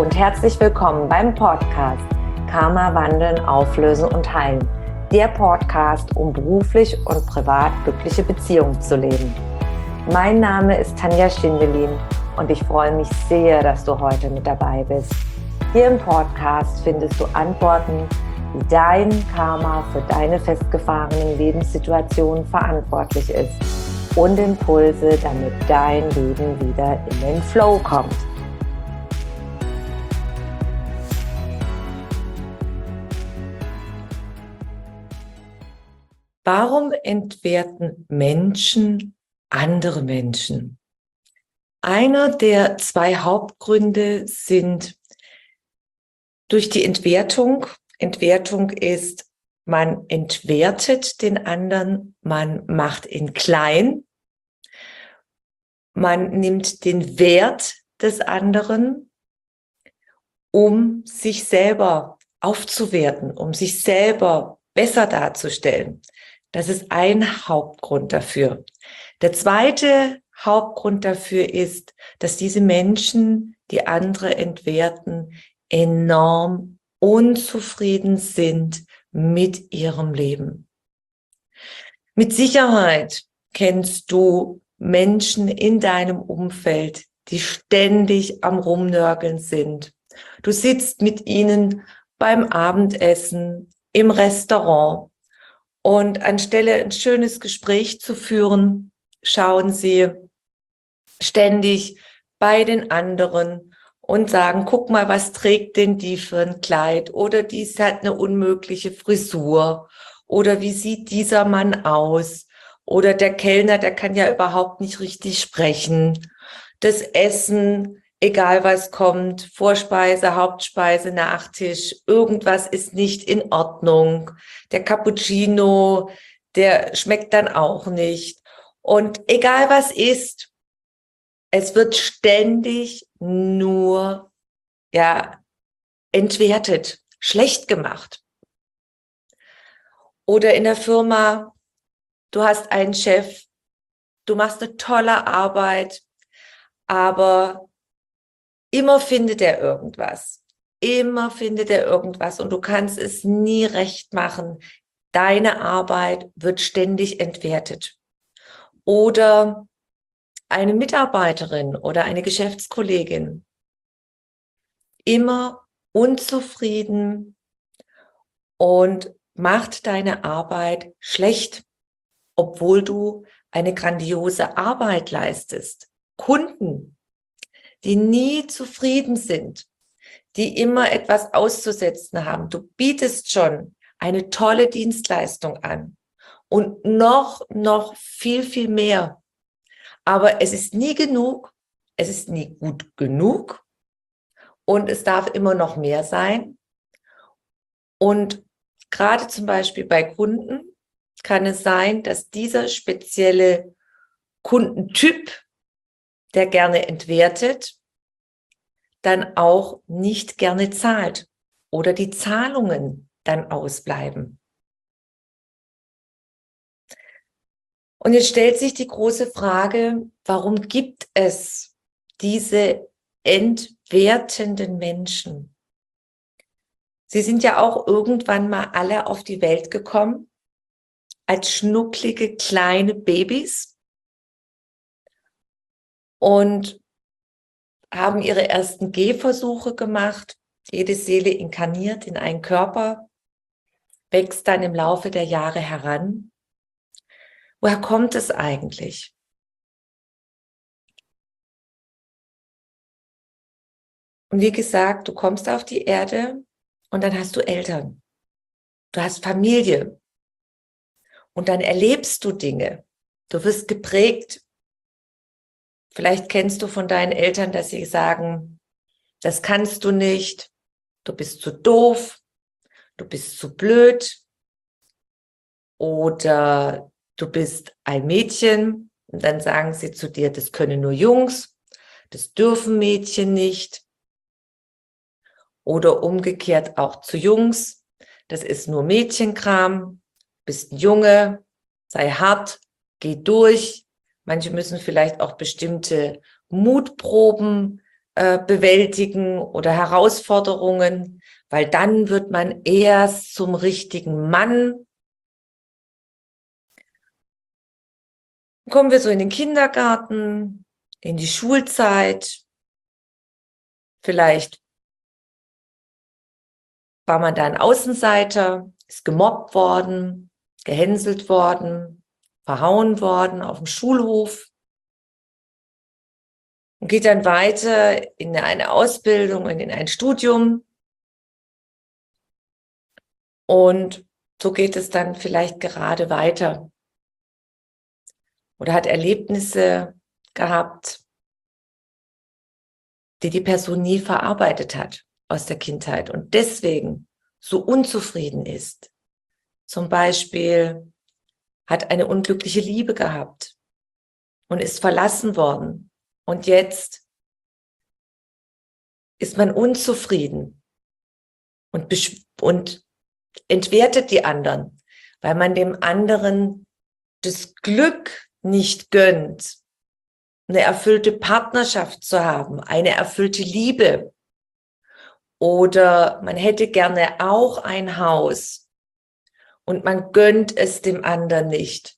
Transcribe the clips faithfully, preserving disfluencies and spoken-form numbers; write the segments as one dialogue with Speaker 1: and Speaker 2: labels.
Speaker 1: und herzlich willkommen beim Podcast Karma wandeln, auflösen und heilen. Der Podcast, um beruflich und privat glückliche Beziehungen zu leben. Mein Name ist Tanja Schindelin und ich freue mich sehr, dass du heute mit dabei bist. Hier im Podcast findest du Antworten, wie dein Karma für deine festgefahrenen Lebenssituationen verantwortlich ist und Impulse, damit dein Leben wieder in den Flow kommt. Warum entwerten Menschen andere Menschen? Einer der zwei Hauptgründe sind durch die Entwertung. Entwertung ist, man entwertet den anderen, man macht ihn klein, man nimmt den Wert des anderen, um sich selber aufzuwerten, um sich selber besser darzustellen. Das ist ein Hauptgrund dafür. Der zweite Hauptgrund dafür ist, dass diese Menschen, die andere entwerten, enorm unzufrieden sind mit ihrem Leben. Mit Sicherheit kennst du Menschen in deinem Umfeld, die ständig am Rumnörgeln sind. Du sitzt mit ihnen beim Abendessen, im Restaurant und anstelle ein schönes Gespräch zu führen, schauen sie ständig bei den anderen und sagen, guck mal, was trägt denn die für ein Kleid? Oder die hat eine unmögliche Frisur. Oder wie sieht dieser Mann aus? Oder der Kellner, der kann ja überhaupt nicht richtig sprechen. Das Essen, egal was kommt, Vorspeise, Hauptspeise, Nachtisch, irgendwas ist nicht in Ordnung. Der Cappuccino, der schmeckt dann auch nicht. Und egal was ist, es wird ständig nur, ja, entwertet, schlecht gemacht. Oder in der Firma, du hast einen Chef, du machst eine tolle Arbeit, aber immer findet er irgendwas. Immer findet er irgendwas und du kannst es nie recht machen. Deine Arbeit wird ständig entwertet. Oder eine Mitarbeiterin oder eine Geschäftskollegin, immer unzufrieden und macht deine Arbeit schlecht, obwohl du eine grandiose Arbeit leistest. Kunden, die nie zufrieden sind, die immer etwas auszusetzen haben. Du bietest schon eine tolle Dienstleistung an und noch, noch viel, viel mehr. Aber es ist nie genug, es ist nie gut genug und es darf immer noch mehr sein. Und gerade zum Beispiel bei Kunden kann es sein, dass dieser spezielle Kundentyp, der gerne entwertet, dann auch nicht gerne zahlt oder die Zahlungen dann ausbleiben. Und jetzt stellt sich die große Frage, warum gibt es diese entwertenden Menschen? Sie sind ja auch irgendwann mal alle auf die Welt gekommen als schnucklige kleine Babys und haben ihre ersten Gehversuche gemacht. Jede Seele inkarniert in einen Körper, wächst dann im Laufe der Jahre heran. Woher kommt es eigentlich? Und wie gesagt, du kommst auf die Erde und dann hast du Eltern. Du hast Familie. Und dann erlebst du Dinge. Du wirst geprägt. Vielleicht kennst du von deinen Eltern, dass sie sagen, das kannst du nicht, du bist zu doof, du bist zu blöd oder du bist ein Mädchen und dann sagen sie zu dir, das können nur Jungs, das dürfen Mädchen nicht. Oder umgekehrt auch zu Jungs, das ist nur Mädchenkram, bist ein Junge, sei hart, geh durch. Manche müssen vielleicht auch bestimmte Mutproben äh, bewältigen oder Herausforderungen, weil dann wird man erst zum richtigen Mann. Kommen wir so in den Kindergarten, in die Schulzeit. Vielleicht war man da ein Außenseiter, ist gemobbt worden, gehänselt worden, verhauen worden auf dem Schulhof und geht dann weiter in eine Ausbildung und in ein Studium. Und so geht es dann vielleicht gerade weiter. Oder hat Erlebnisse gehabt, die die Person nie verarbeitet hat aus der Kindheit und deswegen so unzufrieden ist. Zum Beispiel hat eine unglückliche Liebe gehabt und ist verlassen worden. Und jetzt ist man unzufrieden und, und entwertet die anderen, weil man dem anderen das Glück nicht gönnt, eine erfüllte Partnerschaft zu haben, eine erfüllte Liebe. Oder man hätte gerne auch ein Haus und man gönnt es dem anderen nicht.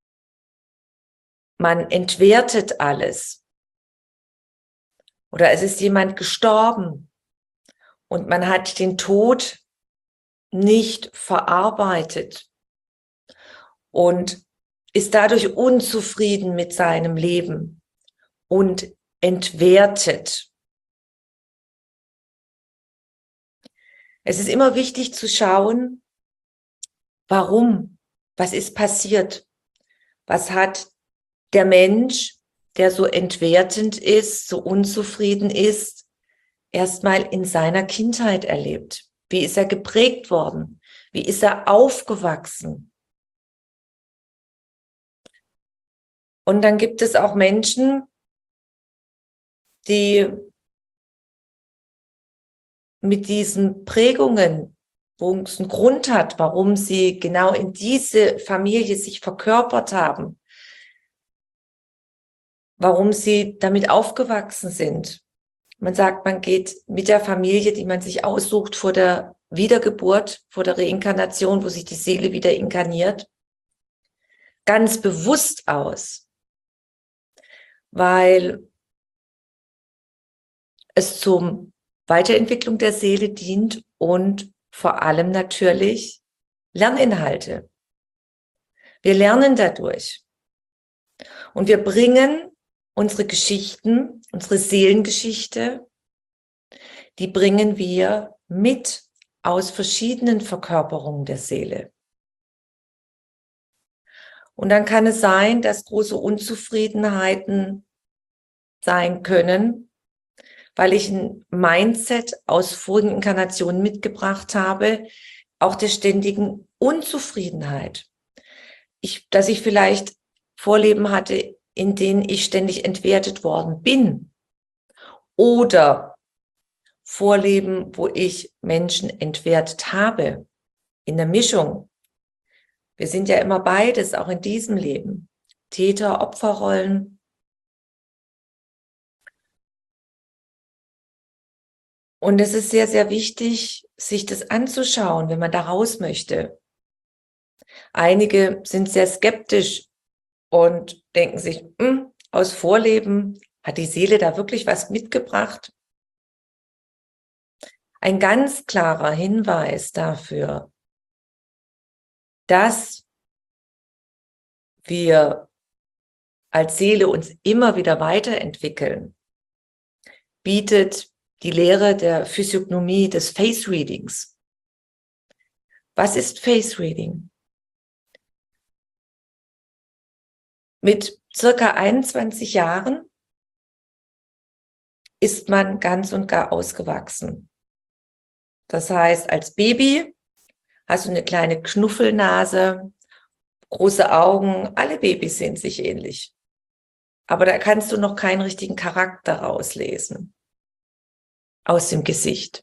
Speaker 1: Man entwertet alles. Oder es ist jemand gestorben und man hat den Tod nicht verarbeitet und ist dadurch unzufrieden mit seinem Leben und entwertet. Es ist immer wichtig zu schauen, warum, was ist passiert, was hat der Mensch, der so entwertend ist, so unzufrieden ist, erstmal in seiner Kindheit erlebt. Wie ist er geprägt worden? Wie ist er aufgewachsen? Und dann gibt es auch Menschen, die mit diesen Prägungen, wo es einen Grund hat, warum sie genau in diese Familie sich verkörpert haben, warum sie damit aufgewachsen sind. Man sagt, man geht mit der Familie, die man sich aussucht vor der Wiedergeburt, vor der Reinkarnation, wo sich die Seele wieder inkarniert, ganz bewusst aus, weil es zum Weiterentwicklung der Seele dient und vor allem natürlich Lerninhalte. Wir lernen dadurch und wir bringen unsere Geschichten, unsere Seelengeschichte, die bringen wir mit aus verschiedenen Verkörperungen der Seele. Und dann kann es sein, dass große Unzufriedenheiten sein können, weil ich ein Mindset aus vorigen Inkarnationen mitgebracht habe, auch der ständigen Unzufriedenheit. Ich, dass ich vielleicht Vorleben hatte, in denen ich ständig entwertet worden bin. Oder Vorleben, wo ich Menschen entwertet habe, in der Mischung. Wir sind ja immer beides, auch in diesem Leben. Täter, Opferrollen. Und es ist sehr, sehr wichtig, sich das anzuschauen, wenn man da raus möchte. Einige sind sehr skeptisch und denken sich, aus Vorleben hat die Seele da wirklich was mitgebracht? Ein ganz klarer Hinweis dafür, dass wir als Seele uns immer wieder weiterentwickeln, bietet die Lehre der Physiognomie des Face Readings. Was ist Face Reading? Mit circa einundzwanzig Jahren ist man ganz und gar ausgewachsen. Das heißt, als Baby hast du eine kleine Knuffelnase, große Augen, alle Babys sehen sich ähnlich. Aber da kannst du noch keinen richtigen Charakter rauslesen aus dem Gesicht.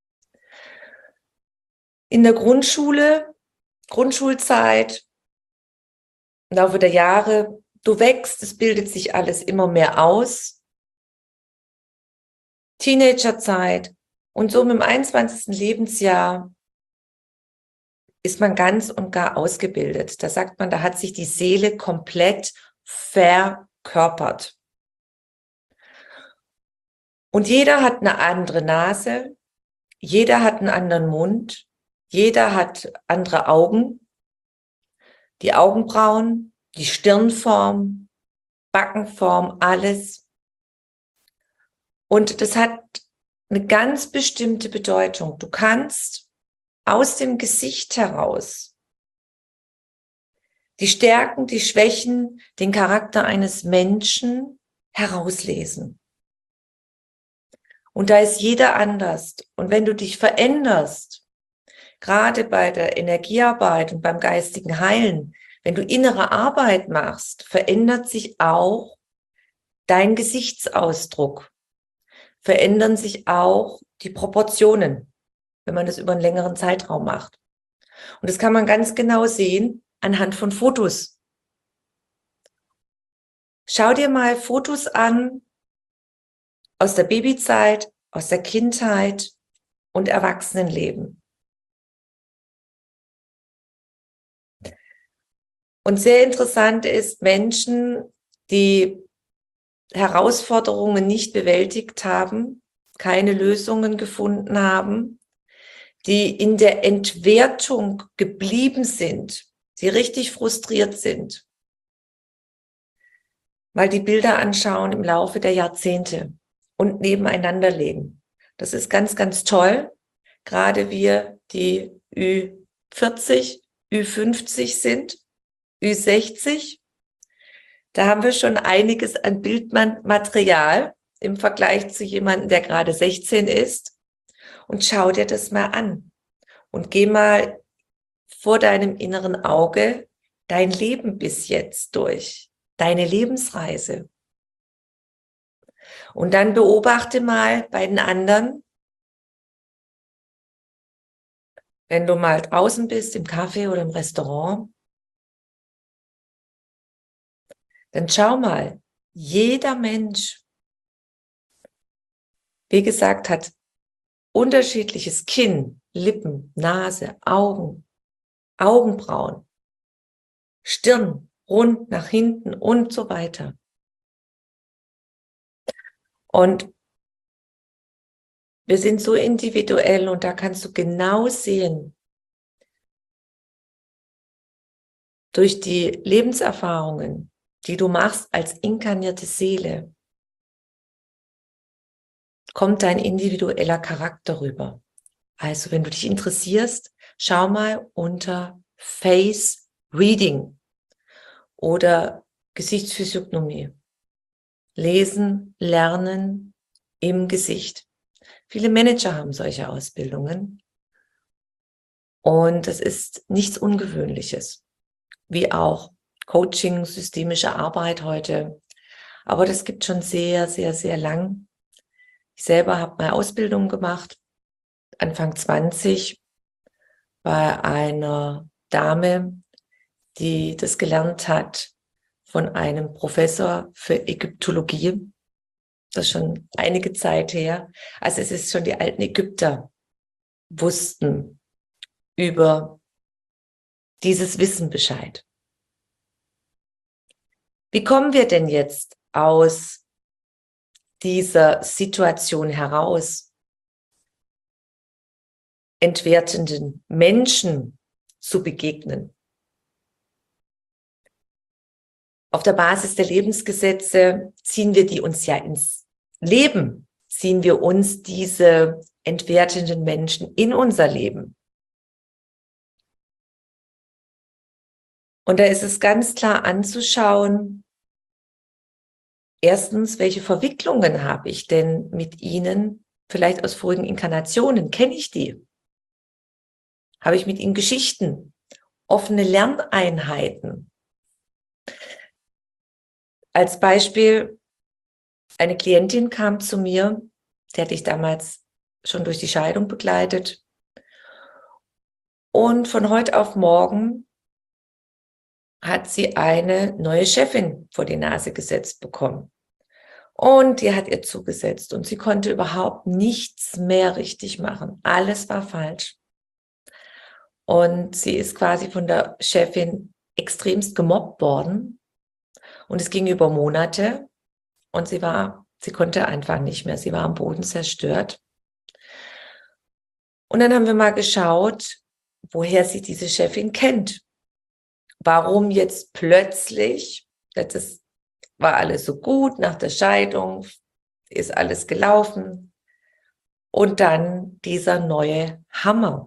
Speaker 1: In der Grundschule, Grundschulzeit, im Laufe der Jahre, du wächst, es bildet sich alles immer mehr aus. Teenagerzeit und so mit dem einundzwanzigsten Lebensjahr ist man ganz und gar ausgebildet. Da sagt man, da hat sich die Seele komplett verkörpert. Und jeder hat eine andere Nase, jeder hat einen anderen Mund, jeder hat andere Augen, die Augenbrauen, die Stirnform, Backenform, alles. Und das hat eine ganz bestimmte Bedeutung. Du kannst aus dem Gesicht heraus die Stärken, die Schwächen, den Charakter eines Menschen herauslesen. Und da ist jeder anders. Und wenn du dich veränderst, gerade bei der Energiearbeit und beim geistigen Heilen, wenn du innere Arbeit machst, verändert sich auch dein Gesichtsausdruck, verändern sich auch die Proportionen, wenn man das über einen längeren Zeitraum macht. Und das kann man ganz genau sehen anhand von Fotos. Schau dir mal Fotos an aus der Babyzeit, aus der Kindheit und Erwachsenenleben. Und sehr interessant ist, Menschen, die Herausforderungen nicht bewältigt haben, keine Lösungen gefunden haben, die in der Entwertung geblieben sind, die richtig frustriert sind, weil die Bilder anschauen im Laufe der Jahrzehnte und nebeneinander leben. Das ist ganz, ganz toll. Gerade wir, die Ü vierzig, Ü fünfzig sind, Ü sechzig, da haben wir schon einiges an Bildmaterial im Vergleich zu jemandem, der gerade sechzehn ist. Und schau dir das mal an und geh mal vor deinem inneren Auge dein Leben bis jetzt durch, deine Lebensreise. Und dann beobachte mal bei den anderen, wenn du mal draußen bist, im Café oder im Restaurant, dann schau mal, jeder Mensch, wie gesagt, hat unterschiedliches Kinn, Lippen, Nase, Augen, Augenbrauen, Stirn, rund nach hinten und so weiter. Und wir sind so individuell und da kannst du genau sehen, durch die Lebenserfahrungen, die du machst als inkarnierte Seele, kommt dein individueller Charakter rüber. Also wenn du dich interessierst, schau mal unter Face Reading oder Gesichtsphysiognomie. Lesen, lernen im Gesicht. Viele Manager haben solche Ausbildungen und es ist nichts Ungewöhnliches, wie auch Coaching, systemische Arbeit heute. Aber das gibt schon sehr, sehr, sehr lang. Ich selber habe meine Ausbildung gemacht, Anfang zwanzig, bei einer Dame, die das gelernt hat von einem Professor für Ägyptologie. Das ist schon einige Zeit her. Also es ist schon die alten Ägypter wussten über dieses Wissen Bescheid. Wie kommen wir denn jetzt aus dieser Situation heraus, entwertenden Menschen zu begegnen? Auf der Basis der Lebensgesetze ziehen wir die uns ja ins Leben, ziehen wir uns diese entwertenden Menschen in unser Leben. Und da ist es ganz klar anzuschauen, erstens, welche Verwicklungen habe ich denn mit ihnen, vielleicht aus vorigen Inkarnationen, kenne ich die? Habe ich mit ihnen Geschichten, offene Lerneinheiten? Als Beispiel, eine Klientin kam zu mir, die hatte ich damals schon durch die Scheidung begleitet. Und von heute auf morgen hat sie eine neue Chefin vor die Nase gesetzt bekommen. Und die hat ihr zugesetzt und sie konnte überhaupt nichts mehr richtig machen. Alles war falsch. Und sie ist quasi von der Chefin extremst gemobbt worden. Und es ging über Monate und sie war, sie konnte einfach nicht mehr. Sie war am Boden zerstört. Und dann haben wir mal geschaut, woher sie diese Chefin kennt. Warum jetzt plötzlich, das war alles so gut, nach der Scheidung ist alles gelaufen. Und dann dieser neue Hammer.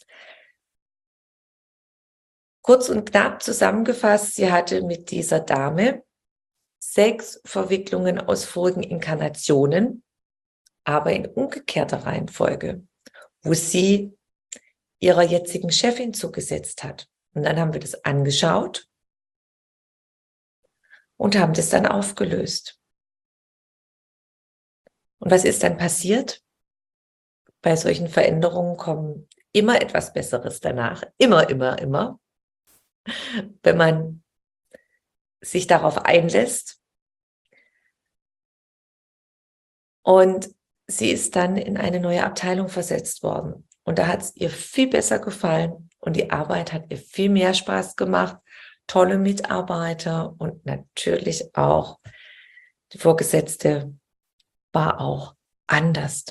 Speaker 1: Kurz und knapp zusammengefasst, sie hatte mit dieser Dame sechs Verwicklungen aus vorigen Inkarnationen, aber in umgekehrter Reihenfolge, wo sie ihrer jetzigen Chefin zugesetzt hat. Und dann haben wir das angeschaut und haben das dann aufgelöst. Und was ist dann passiert? Bei solchen Veränderungen kommen immer etwas Besseres danach. Immer, immer, immer. Wenn man sich darauf einlässt. Und sie ist dann in eine neue Abteilung versetzt worden. Und da hat es ihr viel besser gefallen. Und die Arbeit hat ihr viel mehr Spaß gemacht. Tolle Mitarbeiter und natürlich auch die Vorgesetzte war auch anders.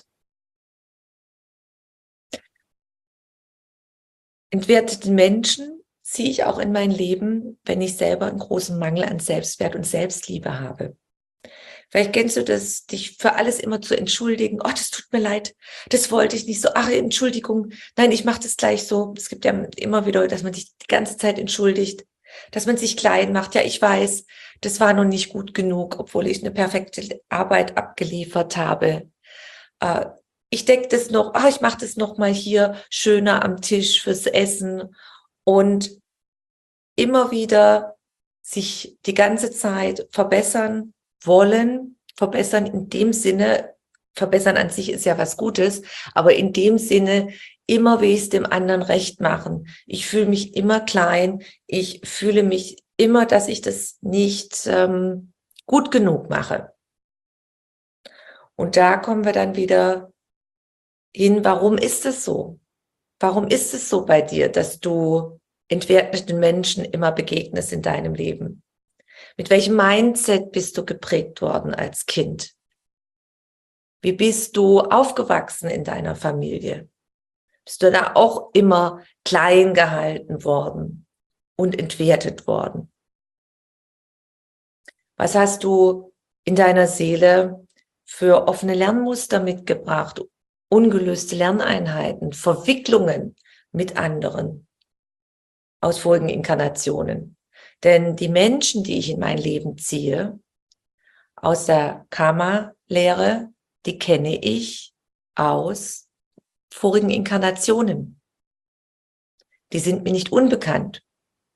Speaker 1: Entwertete Menschen ziehe ich auch in mein Leben, wenn ich selber einen großen Mangel an Selbstwert und Selbstliebe habe. Vielleicht kennst du das, dich für alles immer zu entschuldigen. Oh, das tut mir leid, das wollte ich nicht so. Ach, Entschuldigung, nein, ich mache das gleich so. Es gibt ja immer wieder, dass man sich die ganze Zeit entschuldigt, dass man sich klein macht. Ja, ich weiß, das war noch nicht gut genug, obwohl ich eine perfekte Arbeit abgeliefert habe. Äh, ich decke das noch, ach, ich mache das noch mal hier schöner am Tisch fürs Essen und immer wieder sich die ganze Zeit verbessern wollen, verbessern in dem Sinne, verbessern an sich ist ja was Gutes, aber in dem Sinne immer will ich es dem anderen recht machen. Ich fühle mich immer klein, ich fühle mich immer, dass ich das nicht ähm, gut genug mache. Und da kommen wir dann wieder hin, warum ist es so? Warum ist es so bei dir, dass du entwerteten Menschen immer begegnest in deinem Leben? Mit welchem Mindset bist du geprägt worden als Kind? Wie bist du aufgewachsen in deiner Familie? Bist du da auch immer klein gehalten worden und entwertet worden? Was hast du in deiner Seele für offene Lernmuster mitgebracht, ungelöste Lerneinheiten, Verwicklungen mit anderen aus vorigen Inkarnationen? Denn die Menschen, die ich in mein Leben ziehe, aus der Karma-Lehre, die kenne ich aus vorigen Inkarnationen. Die sind mir nicht unbekannt.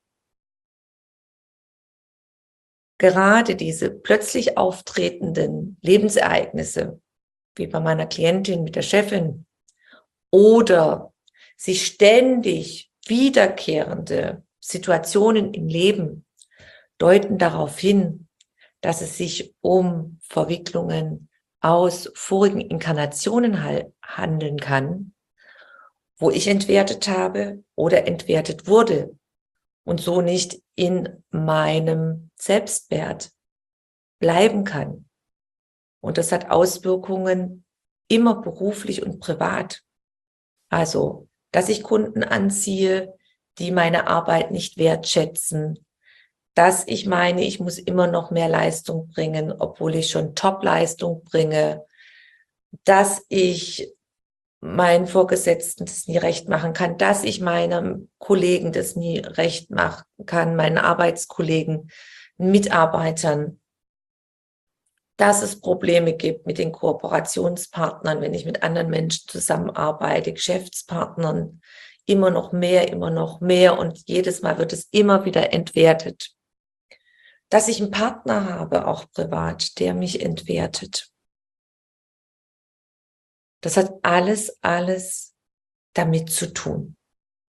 Speaker 1: Gerade diese plötzlich auftretenden Lebensereignisse, wie bei meiner Klientin mit der Chefin, oder sich ständig wiederkehrende Situationen im Leben, deuten darauf hin, dass es sich um Verwicklungen aus vorigen Inkarnationen handeln kann, wo ich entwertet habe oder entwertet wurde und so nicht in meinem Selbstwert bleiben kann. Und das hat Auswirkungen immer beruflich und privat. Also, dass ich Kunden anziehe, die meine Arbeit nicht wertschätzen, dass ich meine, ich muss immer noch mehr Leistung bringen, obwohl ich schon Top-Leistung bringe, dass ich meinen Vorgesetzten das nie recht machen kann, dass ich meinem Kollegen das nie recht machen kann, meinen Arbeitskollegen, Mitarbeitern, dass es Probleme gibt mit den Kooperationspartnern, wenn ich mit anderen Menschen zusammenarbeite, Geschäftspartnern, immer noch mehr, immer noch mehr und jedes Mal wird es immer wieder entwertet. Dass ich einen Partner habe, auch privat, der mich entwertet. Das hat alles, alles damit zu tun.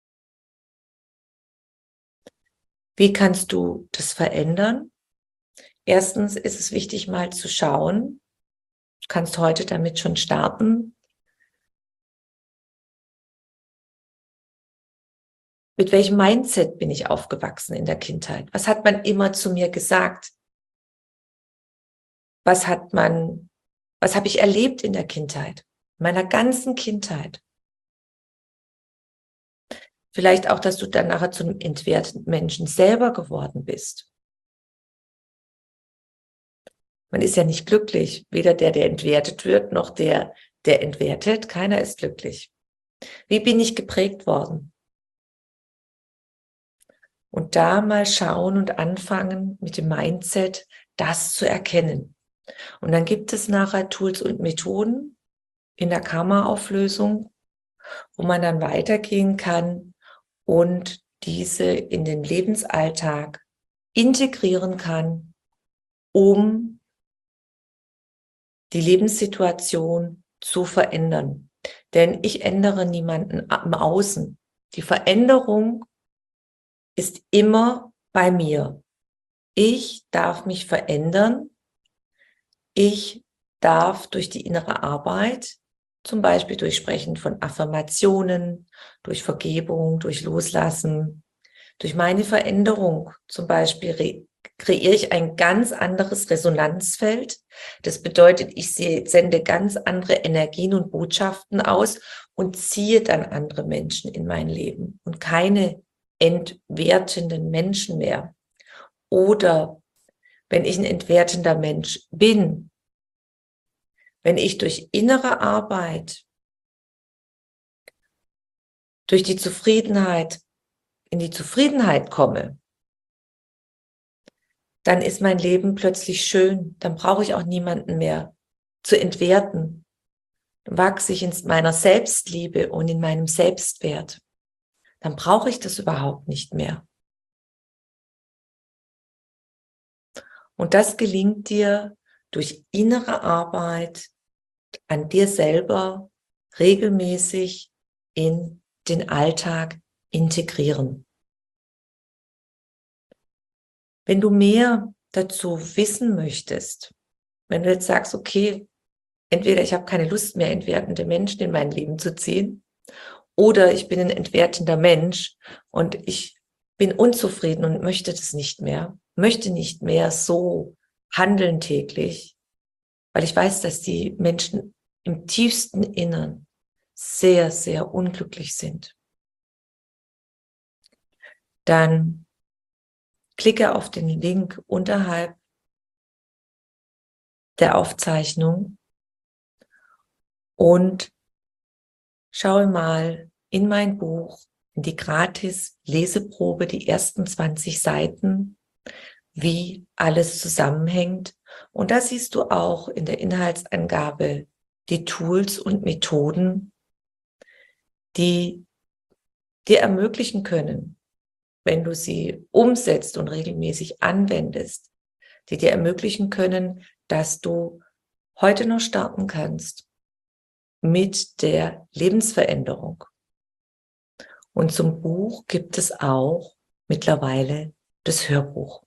Speaker 1: Wie kannst du das verändern? Erstens ist es wichtig, mal zu schauen, du kannst heute damit schon starten, mit welchem Mindset bin ich aufgewachsen in der Kindheit? Was hat man immer zu mir gesagt? Was hat man, was habe ich erlebt in der Kindheit, meiner ganzen Kindheit? Vielleicht auch, dass du dann nachher zu einem entwerteten Menschen selber geworden bist. Man ist ja nicht glücklich, weder der, der entwertet wird, noch der, der entwertet. Keiner ist glücklich. Wie bin ich geprägt worden? Und da mal schauen und anfangen mit dem Mindset, das zu erkennen. Und dann gibt es nachher Tools und Methoden in der Karma-Auflösung, wo man dann weitergehen kann und diese in den Lebensalltag integrieren kann, um die Lebenssituation zu verändern. Denn ich ändere niemanden im Außen. Die Veränderung ist immer bei mir. Ich darf mich verändern. Ich darf durch die innere Arbeit, zum Beispiel durch Sprechen von Affirmationen, durch Vergebung, durch Loslassen, durch meine Veränderung, zum Beispiel kreiere ich ein ganz anderes Resonanzfeld. Das bedeutet, ich sende ganz andere Energien und Botschaften aus und ziehe dann andere Menschen in mein Leben und keine entwertenden Menschen mehr. Oder wenn ich ein entwertender Mensch bin, wenn ich durch innere Arbeit, durch die Zufriedenheit, in die Zufriedenheit komme, dann ist mein Leben plötzlich schön. Dann brauche ich auch niemanden mehr zu entwerten. Dann wachse ich in meiner Selbstliebe und in meinem Selbstwert. Dann brauche ich das überhaupt nicht mehr. Und das gelingt dir durch innere Arbeit an dir selber regelmäßig in den Alltag integrieren. Wenn du mehr dazu wissen möchtest, wenn du jetzt sagst, okay, entweder ich habe keine Lust mehr, entwertende Menschen in mein Leben zu ziehen, oder ich bin ein entwertender Mensch und ich bin unzufrieden und möchte das nicht mehr, möchte nicht mehr so handeln täglich, weil ich weiß, dass die Menschen im tiefsten Innern sehr, sehr unglücklich sind. Dann klicke auf den Link unterhalb der Aufzeichnung und schaue mal in mein Buch, in die gratis Leseprobe, die ersten zwanzig Seiten, wie alles zusammenhängt. Und da siehst du auch in der Inhaltsangabe die Tools und Methoden, die dir ermöglichen können, wenn du sie umsetzt und regelmäßig anwendest, die dir ermöglichen können, dass du heute noch starten kannst mit der Lebensveränderung. Und zum Buch gibt es auch mittlerweile das Hörbuch.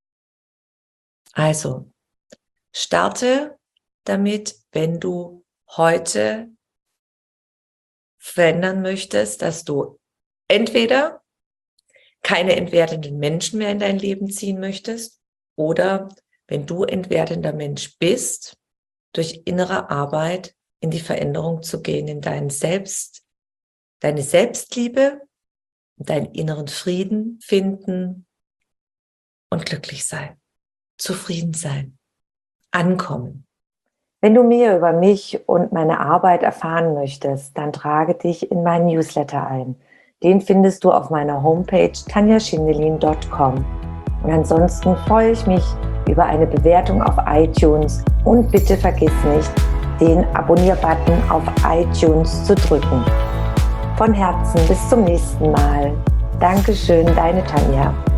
Speaker 1: Also, starte damit, wenn du heute verändern möchtest, dass du entweder keine entwertenden Menschen mehr in dein Leben ziehen möchtest oder wenn du entwertender Mensch bist, durch innere Arbeit in die Veränderung zu gehen, in dein Selbst, deine Selbstliebe, deinen inneren Frieden finden und glücklich sein, zufrieden sein, ankommen.
Speaker 2: Wenn du mehr über mich und meine Arbeit erfahren möchtest, dann trage dich in meinen Newsletter ein. Den findest du auf meiner Homepage tanja schindelin punkt com. Und ansonsten freue ich mich über eine Bewertung auf iTunes und bitte vergiss nicht, den Abonnier-Button auf iTunes zu drücken. Von Herzen bis zum nächsten Mal. Dankeschön, deine Tanja.